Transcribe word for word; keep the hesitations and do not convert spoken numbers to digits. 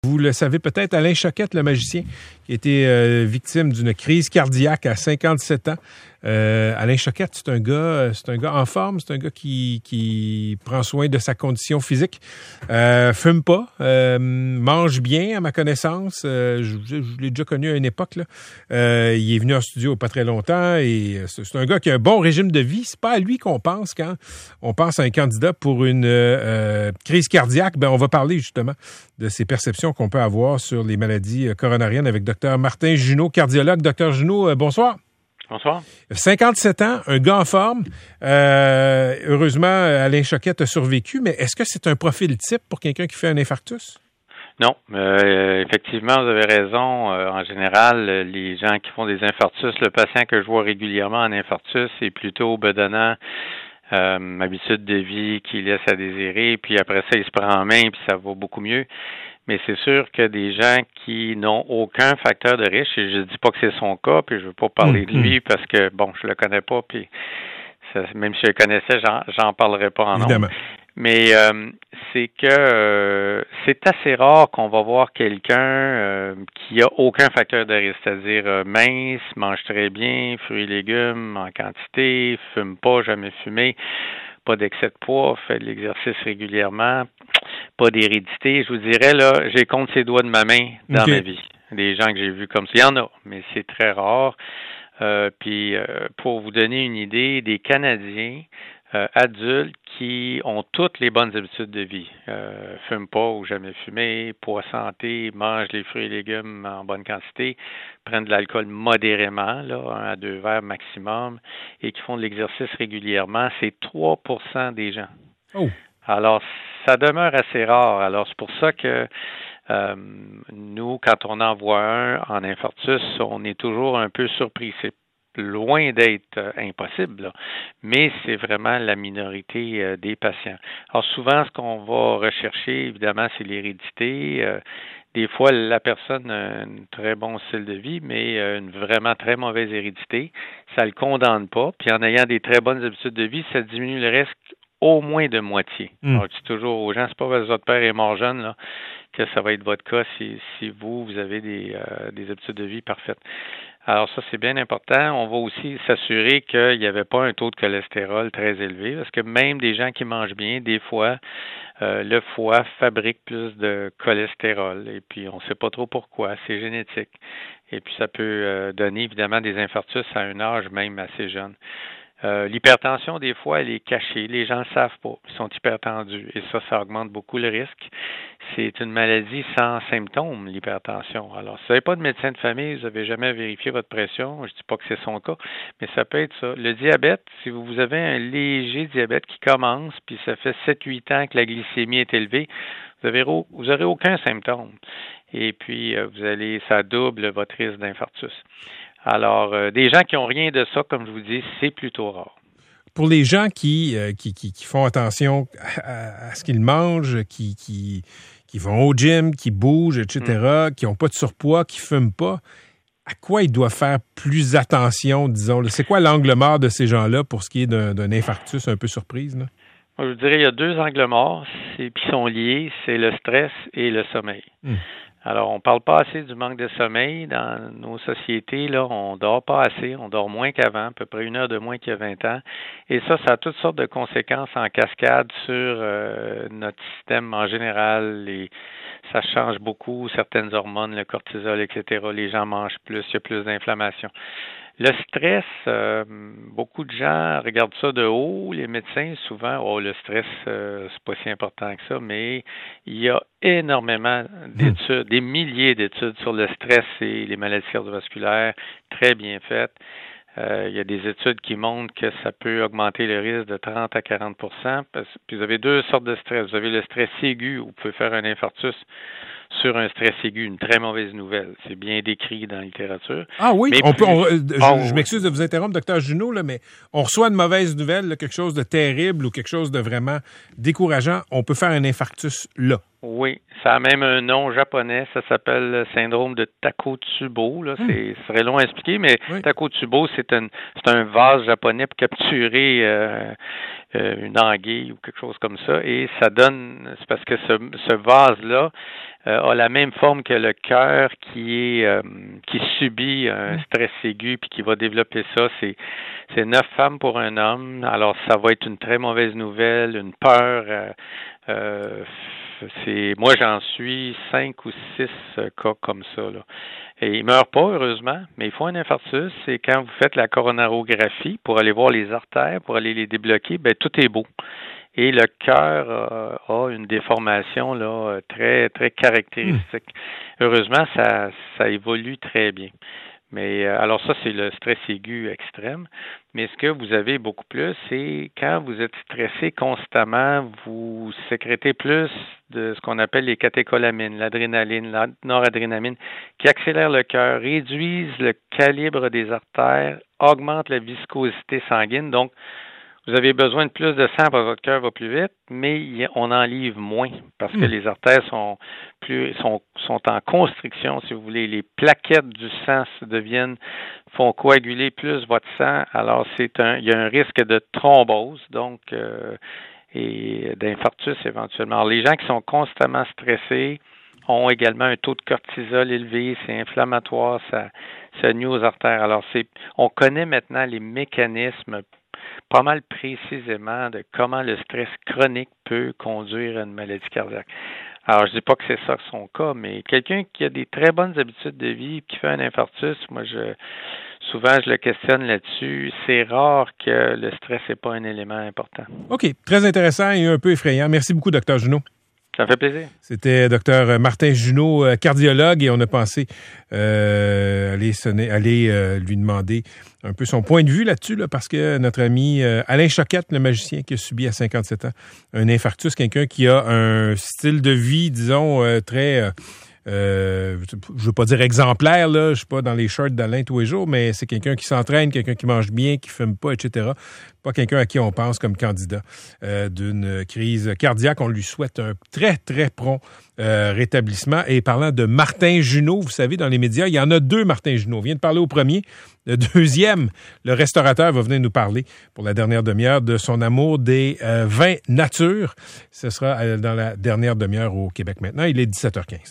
Vous le savez peut-être, Alain Choquette, le magicien, qui a été euh, victime d'une crise cardiaque à cinquante-sept ans. Euh, Alain Choquette, c'est un gars, c'est un gars en forme, c'est un gars qui, qui prend soin de sa condition physique, euh, fume pas, euh, mange bien à ma connaissance. Euh, je, je, je l'ai déjà connu à une époque là. Euh, il est venu en studio pas très longtemps et c'est, c'est un gars qui a un bon régime de vie. C'est pas à lui qu'on pense quand on pense à un candidat pour une euh, crise cardiaque. Ben on va parler justement de ces perceptions qu'on peut avoir sur les maladies coronariennes avec docteur Martin Junot, cardiologue. Docteur Junot, euh, bonsoir. Bonsoir. cinquante-sept ans, un gars en forme. Euh, heureusement, Alain Choquette a survécu, mais est-ce que c'est un profil type pour quelqu'un qui fait un infarctus? Non, euh, effectivement, vous avez raison. Euh, en général, les gens qui font des infarctus, le patient que je vois régulièrement en infarctus est plutôt bedonnant, euh, habitude de vie qui laisse à désirer, puis après ça, il se prend en main, puis ça va beaucoup mieux. Mais c'est sûr que des gens qui n'ont aucun facteur de risque, et je dis pas que c'est son cas, puis je veux pas parler de lui parce que, bon, je le connais pas, puis ça, même si je le connaissais, j'en, j'en parlerai pas en nom. Mais euh, c'est que euh, c'est assez rare qu'on va voir quelqu'un euh, qui a aucun facteur de risque, c'est-à-dire euh, mince, mange très bien, fruits et légumes en quantité, fume pas, jamais fumé, pas d'excès de poids, fait de l'exercice régulièrement, pas d'hérédité. Je vous dirais, là, j'ai compte ses doigts de ma main dans okay. ma vie. Des gens que j'ai vus comme ça, il y en a, mais c'est très rare. Euh, puis, euh, pour vous donner une idée, des Canadiens euh, adultes qui ont toutes les bonnes habitudes de vie, euh, fument pas ou jamais fumé, poids santé, mangent les fruits et légumes en bonne quantité, prennent de l'alcool modérément, là, un à deux verres maximum, et qui font de l'exercice régulièrement, c'est trois pour cent des gens. Oh. Alors, ça demeure assez rare. Alors, c'est pour ça que euh, nous, quand on en voit un en infarctus, on est toujours un peu surpris. C'est loin d'être euh, impossible, là, mais c'est vraiment la minorité euh, des patients. Alors, souvent, ce qu'on va rechercher, évidemment, c'est l'hérédité. Euh, des fois, la personne a un très bon style de vie, mais une vraiment très mauvaise hérédité. Ça ne le condamne pas. Puis, en ayant des très bonnes habitudes de vie, ça diminue le risque au moins de moitié. Mm. Alors, je dis toujours aux gens, c'est pas parce que votre père est mort jeune là, que ça va être votre cas si, si vous, vous avez des, euh, des habitudes de vie parfaites. Alors ça, c'est bien important. On va aussi s'assurer qu'il n'y avait pas un taux de cholestérol très élevé, parce que même des gens qui mangent bien, des fois, euh, le foie fabrique plus de cholestérol, et puis on ne sait pas trop pourquoi, c'est génétique. Et puis ça peut euh, donner évidemment des infarctus à un âge même assez jeune. Euh, l'hypertension, des fois, elle est cachée. Les gens ne le savent pas. Ils sont hypertendus. Et ça, ça augmente beaucoup le risque. C'est une maladie sans symptômes, l'hypertension. Alors, si vous n'avez pas de médecin de famille, vous n'avez jamais vérifié votre pression, je ne dis pas que c'est son cas, mais ça peut être ça. Le diabète, si vous avez un léger diabète qui commence, puis ça fait sept huit ans que la glycémie est élevée, vous avez, vous n'aurez aucun symptôme. Et puis, vous allez, ça double votre risque d'infarctus. Alors, euh, des gens qui n'ont rien de ça, comme je vous dis, c'est plutôt rare. Pour les gens qui, euh, qui, qui, qui font attention à, à ce qu'ils mangent, qui, qui, qui vont au gym, qui bougent, et cetera, mm. qui n'ont pas de surpoids, qui ne fument pas, à quoi ils doivent faire plus attention, disons? C'est quoi l'angle mort de ces gens-là pour ce qui est d'un, d'un infarctus un peu surprise? Là? Moi, je dirais qu'il y a deux angles morts qui sont liés, c'est le stress et le sommeil. Mm. Alors, on ne parle pas assez du manque de sommeil dans nos sociétés. Là, on dort pas assez, on dort moins qu'avant, à peu près une heure de moins qu'il y a vingt ans. Et ça, ça a toutes sortes de conséquences en cascade sur euh, notre système en général. Les, ça change beaucoup certaines hormones, le cortisol, et cetera. Les gens mangent plus, il y a plus d'inflammation. Le stress, euh, beaucoup de gens regardent ça de haut. Les médecins, souvent, oh, le stress, euh, c'est pas si important que ça, mais il y a énormément d'études, des milliers d'études sur le stress et les maladies cardiovasculaires, très bien faites. Euh, il y a des études qui montrent que ça peut augmenter le risque de trente à quarante pour cent. Puis vous avez deux sortes de stress. Vous avez le stress aigu, où vous pouvez faire un infarctus sur un stress aigu, une très mauvaise nouvelle. C'est bien décrit dans la littérature. Ah oui, mais on plus... peut. On, je, oh. je m'excuse de vous interrompre, docteur Junot, là, mais on reçoit une mauvaise nouvelle, là, quelque chose de terrible ou quelque chose de vraiment décourageant. On peut faire un infarctus là. Oui, ça a même un nom japonais, ça s'appelle le syndrome de Takotsubo. Là. C'est, ce serait long à expliquer, mais oui. Takotsubo, c'est un, c'est un vase japonais pour capturer euh, euh, une anguille ou quelque chose comme ça. Et ça donne, c'est parce que ce, ce vase-là euh, a la même forme que le cœur qui est euh, qui subit un stress aigu puis qui va développer ça. C'est c'est neuf femmes pour un homme. Alors ça va être une très mauvaise nouvelle, une peur. Euh, euh, c'est moi j'en suis cinq ou six cas comme ça là. Et ils meurent pas heureusement, mais il faut un infarctus. C'est quand vous faites la coronarographie pour aller voir les artères, pour aller les débloquer, ben tout est beau. Et le cœur euh, a une déformation là très très caractéristique. Mmh. Heureusement, ça ça évolue très bien. Mais euh, alors ça, c'est le stress aigu extrême. Mais ce que vous avez beaucoup plus, c'est quand vous êtes stressé constamment, vous sécrétez plus de ce qu'on appelle les catécholamines, l'adrénaline, la noradrénaline, qui accélèrent le cœur, réduisent le calibre des artères, augmentent la viscosité sanguine. Donc, vous avez besoin de plus de sang parce que votre cœur va plus vite, mais on en livre moins parce que mmh. les artères sont plus sont sont en constriction, si vous voulez. Les plaquettes du sang se deviennent font coaguler plus votre sang. Alors c'est un il y a un risque de thrombose, donc euh, et d'infarctus éventuellement. Alors, les gens qui sont constamment stressés ont également un taux de cortisol élevé, c'est inflammatoire, ça ça nuit aux artères. Alors c'est on connaît maintenant les mécanismes pas mal précisément de comment le stress chronique peut conduire à une maladie cardiaque. Alors, je dis pas que c'est ça son cas, mais quelqu'un qui a des très bonnes habitudes de vie, qui fait un infarctus, moi, je souvent, je le questionne là-dessus. C'est rare que le stress n'est pas un élément important. OK. Très intéressant et un peu effrayant. Merci beaucoup, docteur Junot. Ça me fait plaisir. C'était docteur Martin Junot, cardiologue, et on a pensé euh, aller, sonner, aller euh, lui demander un peu son point de vue là-dessus, là, parce que notre ami euh, Alain Choquette, le magicien qui a subi à cinquante-sept ans un infarctus, quelqu'un qui a un style de vie, disons, euh, très... Euh, Euh, je veux pas dire exemplaire, là, je suis pas dans les shorts d'Alain tous les jours, mais c'est quelqu'un qui s'entraîne, quelqu'un qui mange bien, qui fume pas, et cetera. Pas quelqu'un à qui on pense comme candidat euh, d'une crise cardiaque. On lui souhaite un très, très prompt euh, rétablissement. Et parlant de Martin Junot, vous savez, dans les médias, il y en a deux Martin Junot. On vient de parler au premier. Le deuxième, le restaurateur, va venir nous parler pour la dernière demi-heure de son amour des euh, vins nature. Ce sera euh, dans la dernière demi-heure au Québec maintenant. Il est dix-sept heures quinze.